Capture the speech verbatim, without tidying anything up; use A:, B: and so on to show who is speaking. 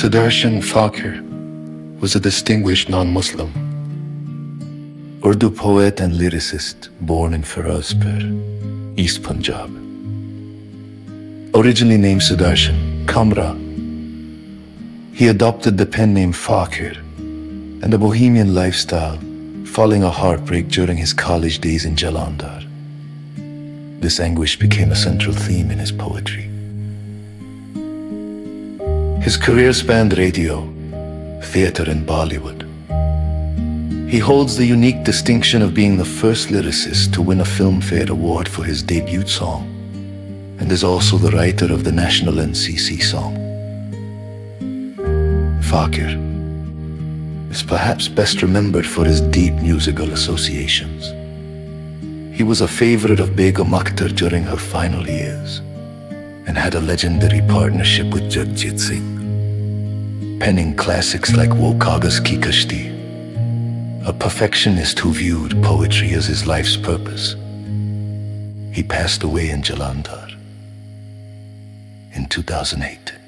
A: Sudarshan Fakir was a distinguished non-Muslim Urdu poet and lyricist born in Firozpur, East Punjab. Originally named Sudarshan Kamra, he adopted the pen name Fakir and a bohemian lifestyle following a heartbreak during his college days in Jalandhar. This anguish became a central theme in his poetry. His career spanned radio, theatre and Bollywood. He holds the unique distinction of being the first lyricist to win a Filmfare Award for his debut song, and is also the writer of the national N C C song. Fakir is perhaps best remembered for his deep musical associations. He was a favorite of Begum Akhtar during her final years and had a legendary partnership with Jagjit Singh, penning classics like Wo Kaagaz Ki Kashti, a perfectionist who viewed poetry as his life's purpose. He passed away in Jalandhar in two thousand eight.